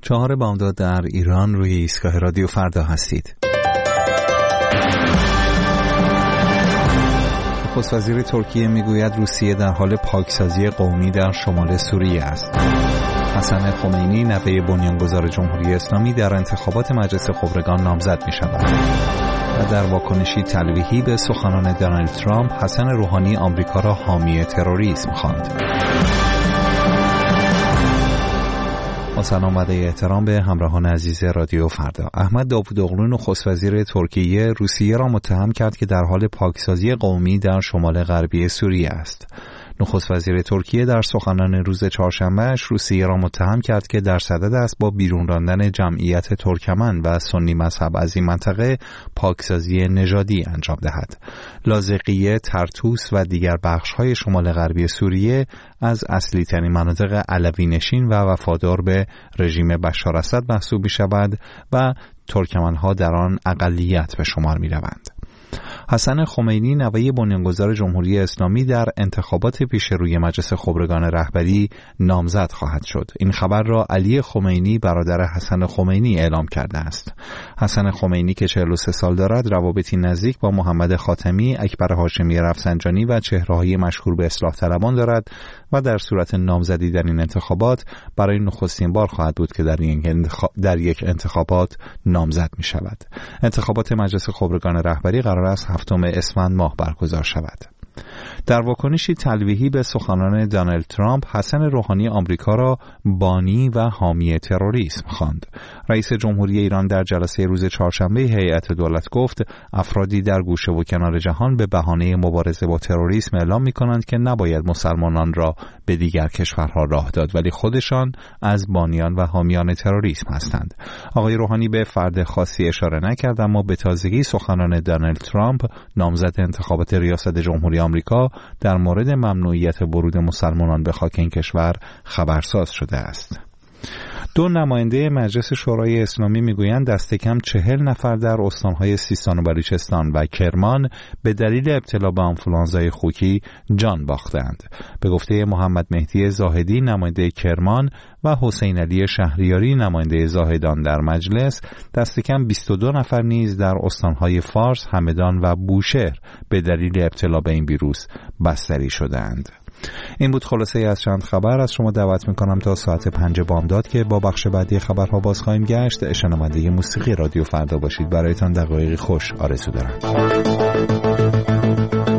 4 بامداد در ایران روی ایستگاه رادیو فردا هستید. نخست وزیر ترکیه میگوید روسیه در حال پاکسازی قومی در شمال سوریه است. حسن خمینی نوه بنیانگذار جمهوری اسلامی در انتخابات مجلس خبرگان نامزد می شود. و در واکنشی تلویحی به سخنان دونالد ترامپ، حسن روحانی آمریکا را حامی تروریسم خواند. با سلام و احترام به همراهان عزیز رادیو فردا. احمد داوودوغلو نخست وزیر ترکیه روسیه را متهم کرد که در حال پاکسازی قومی در شمال غربی سوریه است. نخست وزیر ترکیه در سخنان روز چهارشنبه‌اش روسیه را متهم کرد که در صدد است با بیرون راندن جمعیت ترکمن و سنی مذهب از این منطقه پاکسازی نژادی انجام دهد. لاذقیه، طرطوس و دیگر بخش‌های شمال غربی سوریه از اصلی ترین مناطق علوی نشین و وفادار به رژیم بشار اسد محسوب می‌شود و ترکمن‌ها در آن اقلیت به شمار می‌روند. حسن خمینی نوه بنیانگذار جمهوری اسلامی در انتخابات پیش روی مجلس خبرگان رهبری نامزد خواهد شد. این خبر را علی خمینی برادر حسن خمینی اعلام کرده است. حسن خمینی که 43 سال دارد روابطی نزدیک با محمد خاتمی، اکبر هاشمی رفسنجانی و چهره‌های مشهور به اصلاح طلبان دارد و در صورت نامزدی در این انتخابات برای نخستین بار خواهد بود که در یک انتخابات نامزد می شود. انتخابات مجلس خبرگان رهبری قرار است 7 اسفند ماه برگزار شود. در واکنشی تلویحی به سخنان دونالد ترامپ، حسن روحانی آمریکا را بانی و حامی تروریسم خواند. رئیس جمهوری ایران در جلسه روز چهارشنبه هیئت دولت گفت افرادی در گوشه و کنار جهان به بهانه مبارزه با تروریسم اعلام می‌کنند که نباید مسلمانان را به دیگر کشورها راه داد، ولی خودشان از بانیان و حامیان تروریسم هستند. آقای روحانی به فرد خاصی اشاره نکرد، اما به تازگی سخنان دونالد ترامپ نامزد انتخابات ریاست جمهوری آمریکا در مورد ممنوعیت ورود مسلمانان به خاک این کشور خبرساز شده است. 2 نماینده مجلس شورای اسلامی میگویند دست کم 40 نفر در استانهای سیستان و بلوچستان و کرمان به دلیل ابتلا به آنفولانزای خوکی جان باختند. به گفته محمد مهدی زاهدی نماینده کرمان و حسین علی شهریاری نماینده زاهدان در مجلس، دست کم 22 نفر نیز در استانهای فارس، همدان و بوشهر به دلیل ابتلا به این ویروس بستری شدند. این بود خلاصه از چند خبر. از شما دعوت میکنم تا ساعت 5 بامداد که با بخش بعدی خبرها باز خواهیم گشت شنونده موسیقی رادیو فردا باشید. برایتان دقایقی خوش آرزو دارم.